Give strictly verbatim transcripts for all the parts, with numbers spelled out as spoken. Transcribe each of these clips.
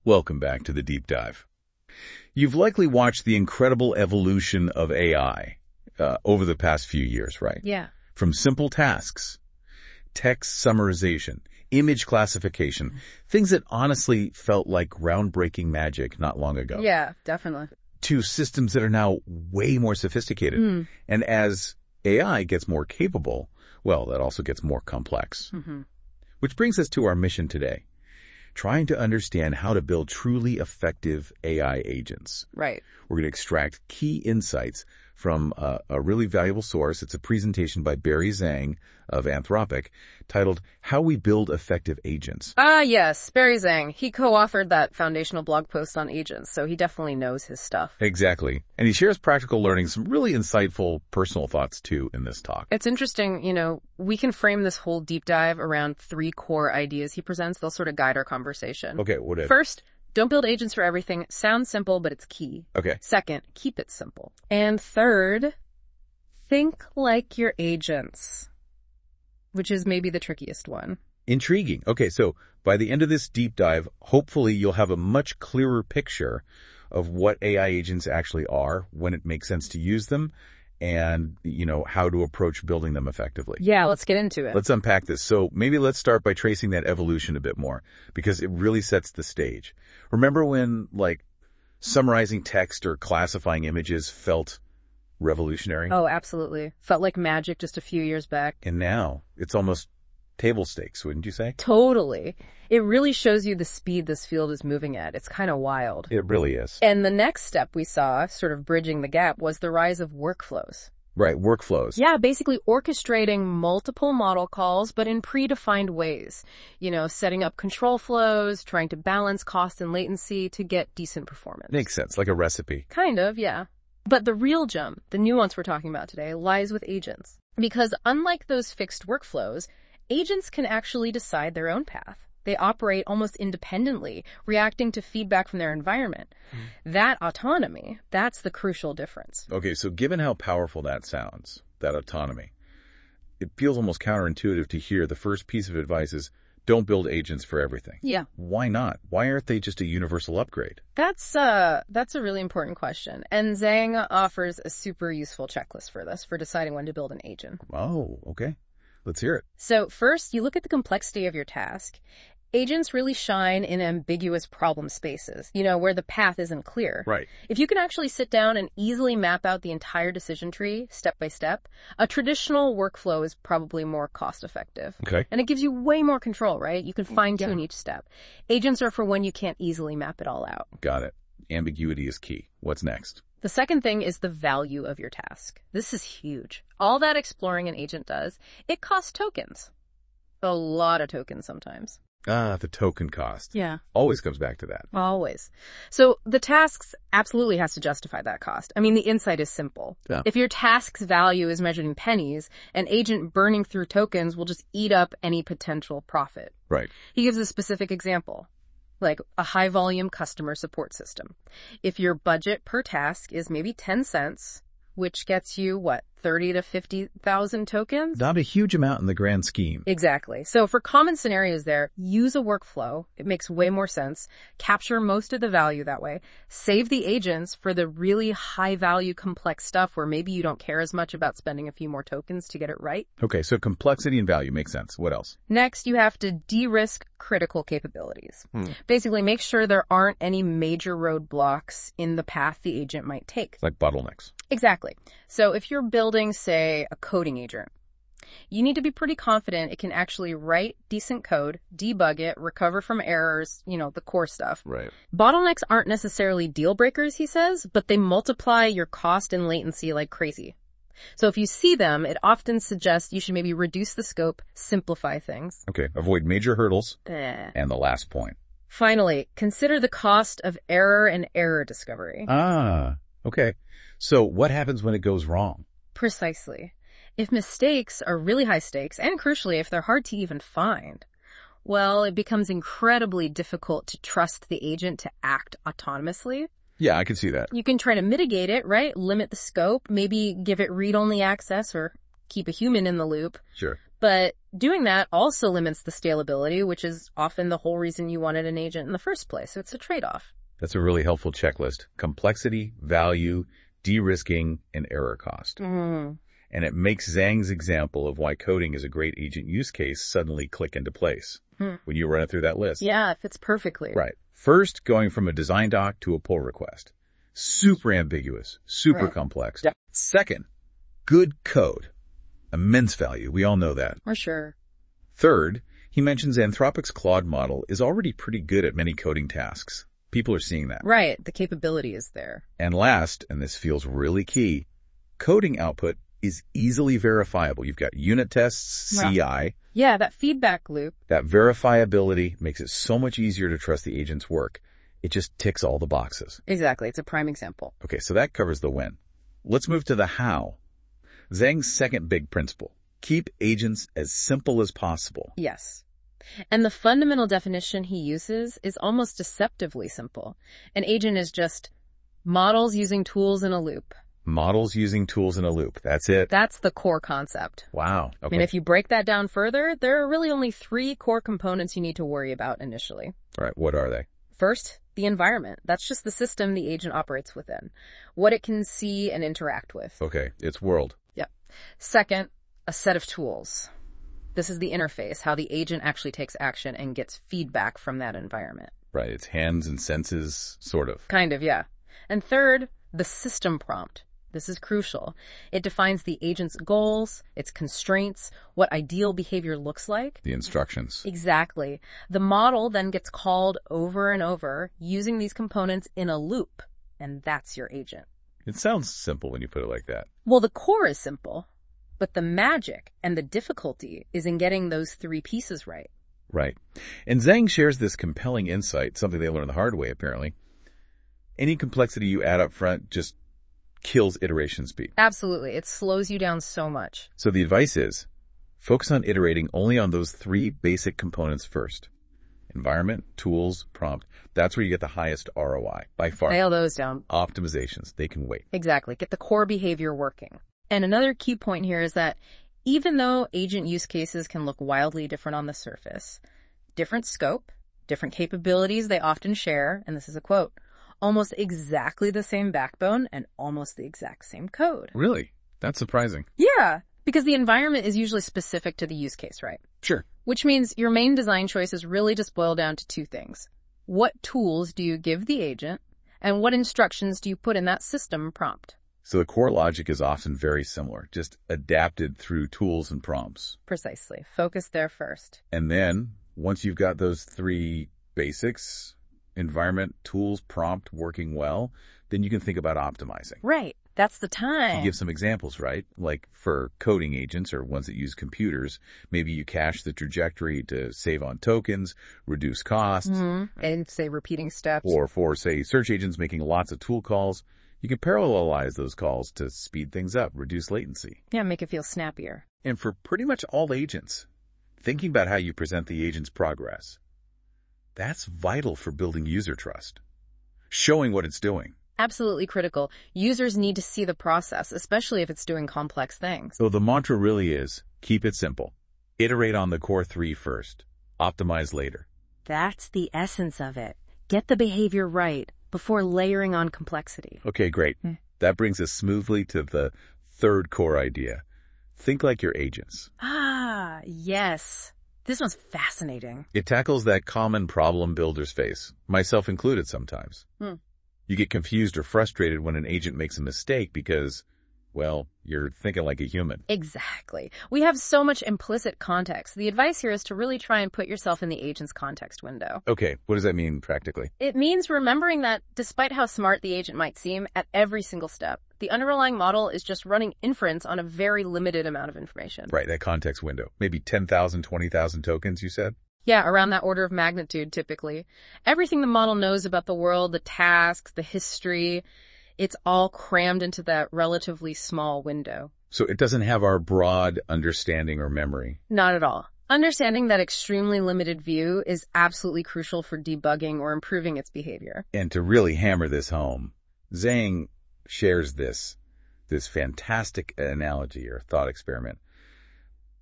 Welcome back to the Deep Dive. You've likely watched the incredible evolution of A I uh, over the past few years, right? Yeah. From simple tasks, text summarization, image classification, things that honestly felt like groundbreaking magic not long ago. Yeah, definitely. To systems that are now way more sophisticated. Mm. And as A I gets more capable, well, that also gets more complex. Mm-hmm. Which brings us to our mission today, trying to understand how to build truly effective A I agents. Right. We're going to extract key insights from uh, a really valuable source. It's a presentation by Barry Zhang of Anthropic titled How We Build Effective Agents. Ah, yes, Barry Zhang. He co-authored that foundational blog post on agents, so he definitely knows his stuff. Exactly. And he shares practical learning, some really insightful personal thoughts, too, in this talk. It's interesting, you know, we can frame this whole deep dive around three core ideas he presents. They'll sort of guide our conversation. Okay, what if? First, don't build agents for everything. Sounds simple, but it's key. Okay. Second, keep it simple. And third, think like your agents, which is maybe the trickiest one. Intriguing. Okay, so by the end of this deep dive, hopefully you'll have a much clearer picture of what A I agents actually are, when it makes sense to use them, and, you know, how to approach building them effectively. Yeah, let's get into it. Let's unpack this. So maybe let's start by tracing that evolution a bit more, because it really sets the stage. Remember when, like, summarizing text or classifying images felt revolutionary? Oh, absolutely. Felt like magic just a few years back. And now it's almost table stakes, wouldn't you say? Totally. It really shows you the speed this field is moving at. It's kind of wild. It really is. And the next step we saw, sort of bridging the gap, was the rise of workflows. Right, workflows. Yeah, basically orchestrating multiple model calls, but in predefined ways. You know, setting up control flows, trying to balance cost and latency to get decent performance. Makes sense, like a recipe. Kind of, yeah. But the real jump, the nuance we're talking about today, lies with agents. Because unlike those fixed workflows, agents can actually decide their own path. They operate almost independently, reacting to feedback from their environment. Mm. That autonomy, that's the crucial difference. Okay, so given how powerful that sounds, that autonomy, it feels almost counterintuitive to hear the first piece of advice is don't build agents for everything. Yeah. Why not? Why aren't they just a universal upgrade? That's uh that's a really important question. And Zhang offers a super useful checklist for this, for deciding when to build an agent. Oh, okay. Let's hear it. So first, you look at the complexity of your task. Agents really shine in ambiguous problem spaces, you know, where the path isn't clear. Right. If you can actually sit down and easily map out the entire decision tree step by step, a traditional workflow is probably more cost effective. Okay. And it gives you way more control, right? You can fine tune yeah. each step. Agents are for when you can't easily map it all out. Got it. Ambiguity is key. What's next? The second thing is the value of your task. This is huge. All that exploring an agent does, it costs tokens. A lot of tokens sometimes. Ah, the token cost. Yeah. Always comes back to that. Always. So the tasks absolutely has to justify that cost. I mean, the insight is simple. Yeah. If your task's value is measured in pennies, an agent burning through tokens will just eat up any potential profit. Right. He gives a specific example, like a high-volume customer support system. If your budget per task is maybe ten cents, which gets you, what, thirty to fifty thousand tokens? Not a huge amount in the grand scheme. Exactly. So for common scenarios there, use a workflow. It makes way more sense. Capture most of the value that way. Save the agents for the really high-value, complex stuff where maybe you don't care as much about spending a few more tokens to get it right. Okay, so complexity and value makes sense. What else? Next, you have to de-risk critical capabilities. Hmm. Basically, make sure there aren't any major roadblocks in the path the agent might take. Like bottlenecks. Exactly. So if you're building, say, a coding agent, you need to be pretty confident it can actually write decent code, debug it, recover from errors, you know, the core stuff. Right. Bottlenecks aren't necessarily deal breakers, he says, but they multiply your cost and latency like crazy. So if you see them, it often suggests you should maybe reduce the scope, simplify things. Okay, avoid major hurdles. Eh. And the last point. Finally, consider the cost of error and error discovery. Ah, okay. So what happens when it goes wrong? Precisely. If mistakes are really high stakes, and crucially, if they're hard to even find, well, it becomes incredibly difficult to trust the agent to act autonomously. Yeah, I can see that. You can try to mitigate it, right? Limit the scope, maybe give it read-only access or keep a human in the loop. Sure. But doing that also limits the scalability, which is often the whole reason you wanted an agent in the first place. So it's a trade-off. That's a really helpful checklist. Complexity, value, de-risking, and error cost. Mm. And it makes Zhang's example of why coding is a great agent use case suddenly click into place Hmm. when you run it through that list. Yeah, it fits perfectly. Right. First, going from a design doc to a pull request. Super ambiguous, super Right. complex. Yeah. Second, good code. Immense value. We all know that. For sure. Third, he mentions Anthropic's Claude model is already pretty good at many coding tasks. People are seeing that. Right. The capability is there. And last, and this feels really key, coding output is easily verifiable. You've got unit tests, C I. Yeah, that feedback loop. That verifiability makes it so much easier to trust the agent's work. It just ticks all the boxes. Exactly. It's a prime example. Okay, so that covers the when. Let's move to the how. Zhang's second big principle. Keep agents as simple as possible. Yes. And the fundamental definition he uses is almost deceptively simple. An agent is just models using tools in a loop. Models using tools in a loop. That's it. That's the core concept. Wow. Okay. I mean, if you break that down further, there are really only three core components you need to worry about initially. All right. What are they? First, the environment. That's just the system the agent operates within, what it can see and interact with. Okay. It's world. Yep. Second, a set of tools. This is the interface, how the agent actually takes action and gets feedback from that environment. Right. It's hands and senses, sort of. Kind of, yeah. And third, the system prompt. This is crucial. It defines the agent's goals, its constraints, what ideal behavior looks like. The instructions. Exactly. The model then gets called over and over using these components in a loop, and that's your agent. It sounds simple when you put it like that. Well, the core is simple, but the magic and the difficulty is in getting those three pieces right. Right. And Zhang shares this compelling insight, something they learned the hard way, apparently. Any complexity you add up front just kills iteration speed. Absolutely. It slows you down so much. So the advice is, focus on iterating only on those three basic components first. Environment, tools, prompt. That's where you get the highest R O I, by far. Nail those down. Optimizations, they can wait. Exactly. Get the core behavior working. And another key point here is that even though agent use cases can look wildly different on the surface, different scope, different capabilities they often share, and this is a quote, almost exactly the same backbone and almost the exact same code. Really? That's surprising. Yeah, because the environment is usually specific to the use case, right? Sure. Which means your main design choices really just boil down to two things. What tools do you give the agent, and what instructions do you put in that system prompt? So the core logic is often very similar, just adapted through tools and prompts. Precisely. Focus there first. And then, once you've got those three basics, environment, tools, prompt working well, then you can think about optimizing. Right. That's the time. You give some examples, right? Like for coding agents or ones that use computers, maybe you cache the trajectory to save on tokens, reduce costs. Mm-hmm. And say repeating steps. Or for, say, search agents making lots of tool calls, you can parallelize those calls to speed things up, reduce latency. Yeah, make it feel snappier. And for pretty much all agents, thinking about how you present the agent's progress, that's vital for building user trust. Showing what it's doing. Absolutely critical. Users need to see the process, especially if it's doing complex things. So the mantra really is, keep it simple. Iterate on the core three first. Optimize later. That's the essence of it. Get the behavior right before layering on complexity. Okay, great. Hmm. That brings us smoothly to the third core idea. Think like your agents. Ah, yes. This one's fascinating. It tackles that common problem builders face, myself included sometimes. Hmm. You get confused or frustrated when an agent makes a mistake because, well, you're thinking like a human. Exactly. We have so much implicit context. The advice here is to really try and put yourself in the agent's context window. Okay, what does that mean practically? It means remembering that despite how smart the agent might seem, at every single step, the underlying model is just running inference on a very limited amount of information. Right, that context window. Maybe ten thousand, twenty thousand tokens, you said? Yeah, around that order of magnitude, typically. Everything the model knows about the world, the tasks, the history, it's all crammed into that relatively small window. So it doesn't have our broad understanding or memory. Not at all. Understanding that extremely limited view is absolutely crucial for debugging or improving its behavior. And to really hammer this home, Zhang shares this, this fantastic analogy or thought experiment.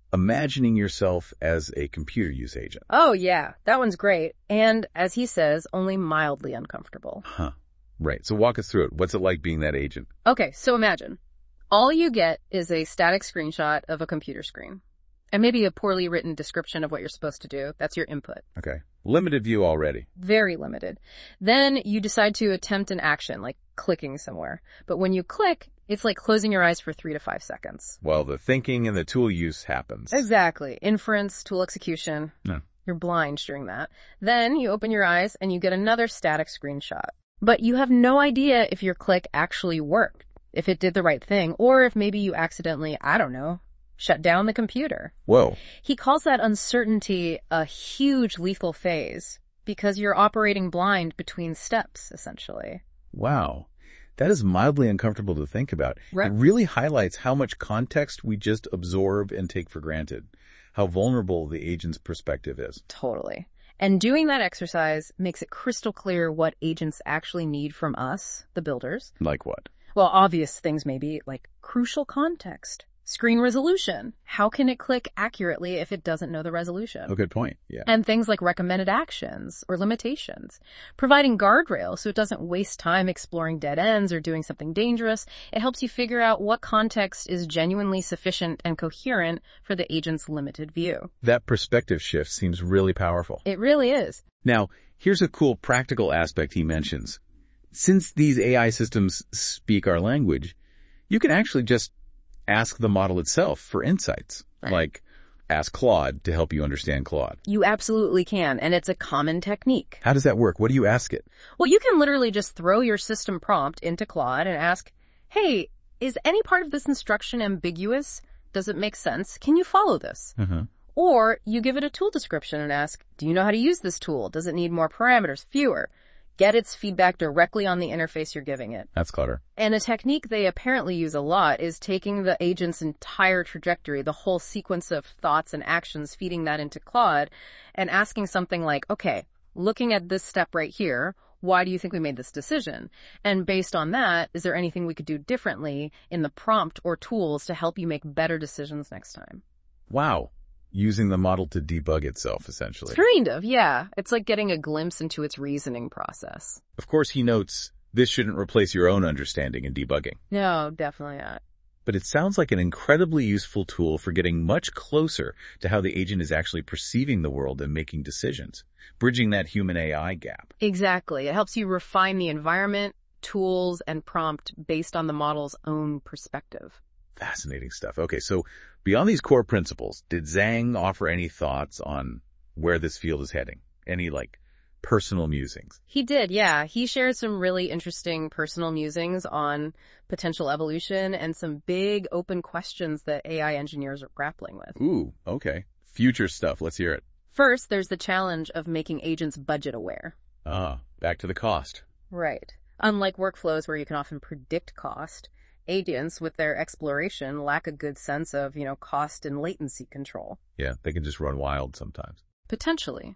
imagining yourself as a computer use agent. Oh, yeah, that one's great. And, as he says, only mildly uncomfortable. Huh. Right. So walk us through it. What's it like being that agent? Okay, so imagine. All you get is a static screenshot of a computer screen. And maybe a poorly written description of what you're supposed to do. That's your input. Okay. Limited view already. Very limited. Then you decide to attempt an action, like clicking somewhere. But when you click, it's like closing your eyes for three to five seconds. While the thinking and the tool use happens. Exactly. Inference, tool execution. No. You're blind during that. Then you open your eyes and you get another static screenshot. But you have no idea if your click actually worked, if it did the right thing, or if maybe you accidentally, I don't know, shut down the computer. Whoa. He calls that uncertainty a huge lethal phase because you're operating blind between steps, essentially. Wow. That is mildly uncomfortable to think about. Right. It really highlights how much context we just absorb and take for granted, how vulnerable the agent's perspective is. Totally. And doing that exercise makes it crystal clear what agents actually need from us, the builders. Like what? Well, obvious things maybe like crucial context. Screen resolution. How can it click accurately if it doesn't know the resolution? Oh, good point. Yeah. And things like recommended actions or limitations. Providing guardrails so it doesn't waste time exploring dead ends or doing something dangerous. It helps you figure out what context is genuinely sufficient and coherent for the agent's limited view. That perspective shift seems really powerful. It really is. Now, here's a cool practical aspect he mentions. Since these A I systems speak our language, you can actually just ask the model itself for insights, right. Like ask Claude to help you understand Claude. You absolutely can, and it's a common technique. How does that work? What do you ask it? Well, you can literally just throw your system prompt into Claude and ask, hey, is any part of this instruction ambiguous? Does it make sense? Can you follow this? Uh-huh. Or you give it a tool description and ask, do you know how to use this tool? Does it need more parameters, fewer? Get its feedback directly on the interface you're giving it. That's clever. And a technique they apparently use a lot is taking the agent's entire trajectory, the whole sequence of thoughts and actions, feeding that into Claude, and asking something like, okay, looking at this step right here, why do you think we made this decision? And based on that, is there anything we could do differently in the prompt or tools to help you make better decisions next time? Wow. Using the model to debug itself, essentially. Kind of, yeah. It's like getting a glimpse into its reasoning process. Of course, he notes this shouldn't replace your own understanding and debugging. No, definitely not. But it sounds like an incredibly useful tool for getting much closer to how the agent is actually perceiving the world and making decisions, bridging that human-A I gap. Exactly. It helps you refine the environment, tools, and prompt based on the model's own perspective. Fascinating stuff. Okay, so beyond these core principles, did Zhang offer any thoughts on where this field is heading? Any, like, personal musings? He did, yeah. He shared some really interesting personal musings on potential evolution and some big open questions that A I engineers are grappling with. Ooh, okay. Future stuff. Let's hear it. First, there's the challenge of making agents budget aware. Ah, back to the cost. Right. Unlike workflows where you can often predict cost, agents with their exploration lack a good sense of, you know, cost and latency control. Yeah, they can just run wild sometimes. Potentially.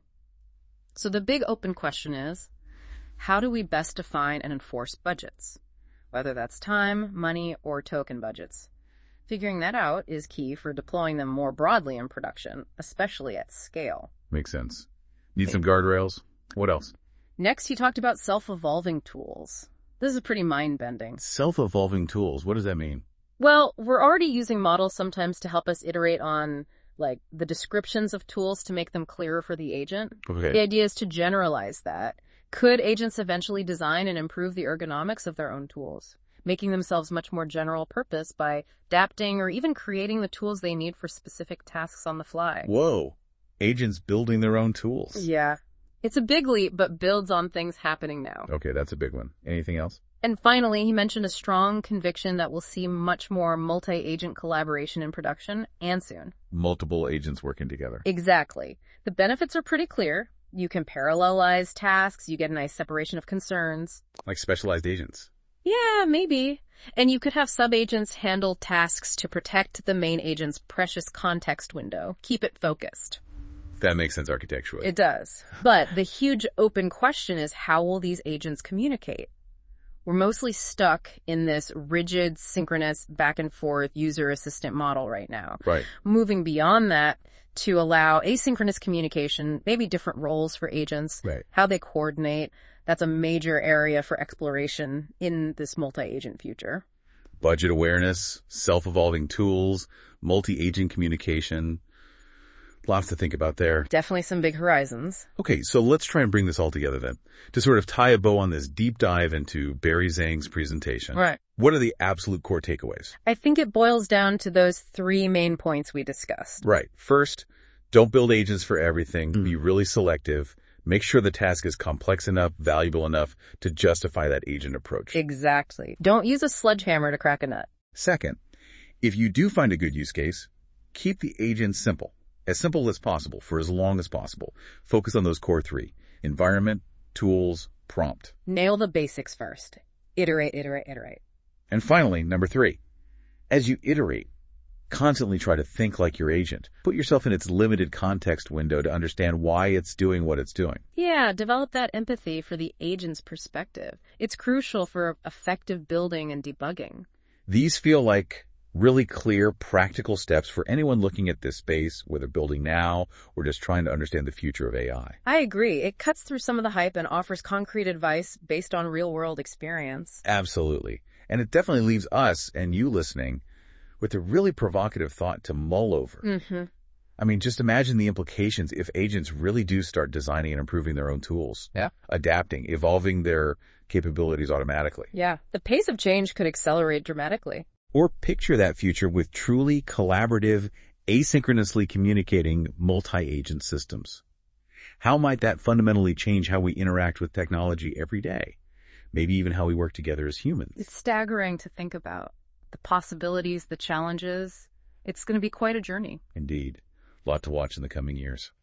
So the big open question is, how do we best define and enforce budgets? Whether that's time, money, or token budgets. Figuring that out is key for deploying them more broadly in production, especially at scale. Makes sense. Need some guardrails? What else? Next, he talked about self-evolving tools. This is pretty mind-bending. Self-evolving tools. What does that mean? Well, we're already using models sometimes to help us iterate on, like, the descriptions of tools to make them clearer for the agent. Okay. The idea is to generalize that. Could agents eventually design and improve the ergonomics of their own tools, making themselves much more general purpose by adapting or even creating the tools they need for specific tasks on the fly? Whoa. Agents building their own tools. Yeah. It's a big leap, but builds on things happening now. Okay, that's a big one. Anything else? And finally, he mentioned a strong conviction that we'll see much more multi-agent collaboration in production, and soon. Multiple agents working together. Exactly. The benefits are pretty clear. You can parallelize tasks, you get a nice separation of concerns. Like specialized agents. Yeah, maybe. And you could have sub-agents handle tasks to protect the main agent's precious context window. Keep it focused. That makes sense architecturally. It does. But the huge open question is, how will these agents communicate? We're mostly stuck in this rigid, synchronous, back and forth user assistant model right now. Right. Moving beyond that to allow asynchronous communication, maybe different roles for agents, Right. how they coordinate. That's a major area for exploration in this multi-agent future. Budget awareness, self-evolving tools, multi-agent communication. Lots to think about there. Definitely some big horizons. Okay, so let's try and bring this all together then. To sort of tie a bow on this deep dive into Barry Zhang's presentation. Right. What are the absolute core takeaways? I think it boils down to those three main points we discussed. Right. First, don't build agents for everything. Mm. Be really selective. Make sure the task is complex enough, valuable enough to justify that agent approach. Exactly. Don't use a sledgehammer to crack a nut. Second, if you do find a good use case, keep the agent simple. As simple as possible for as long as possible. Focus on those core three. Environment, tools, prompt. Nail the basics first. Iterate, iterate, iterate. And finally, number three. As you iterate, constantly try to think like your agent. Put yourself in its limited context window to understand why it's doing what it's doing. Yeah, develop that empathy for the agent's perspective. It's crucial for effective building and debugging. These feel like really clear, practical steps for anyone looking at this space, whether building now or just trying to understand the future of A I. I agree. It cuts through some of the hype and offers concrete advice based on real-world experience. Absolutely. And it definitely leaves us and you listening with a really provocative thought to mull over. Mm-hmm. I mean, just imagine the implications if agents really do start designing and improving their own tools. Yeah. Adapting, evolving their capabilities automatically. Yeah. The pace of change could accelerate dramatically. Or picture that future with truly collaborative, asynchronously communicating multi-agent systems. How might that fundamentally change how we interact with technology every day? Maybe even how we work together as humans. It's staggering to think about. The possibilities, the challenges. It's going to be quite a journey. Indeed. A lot to watch in the coming years.